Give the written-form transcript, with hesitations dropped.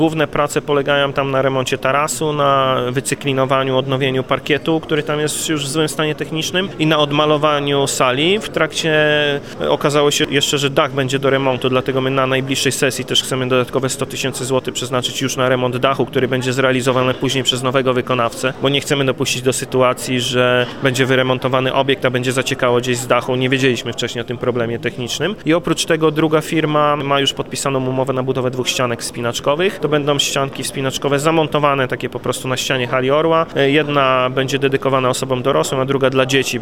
Główne prace polegają tam na remoncie tarasu, na wycyklinowaniu, odnowieniu parkietu, który tam jest już w złym stanie technicznym i na odmalowaniu sali. W trakcie okazało się jeszcze, że dach będzie do remontu, dlatego my na najbliższej sesji też chcemy dodatkowe 100 000 złotych przeznaczyć już na remont dachu, który będzie zrealizowany później przez nowego wykonawcę, bo nie chcemy dopuścić do sytuacji, że będzie wyremontowany obiekt, a będzie zaciekało gdzieś z dachu. Nie wiedzieliśmy wcześniej o tym problemie technicznym. I oprócz tego druga firma ma już podpisaną umowę na budowę 2 ścianek wspinaczkowych. To będą ścianki wspinaczkowe zamontowane takie po prostu na ścianie hali Orła. Jedna będzie dedykowana osobom dorosłym, a druga dla dzieci.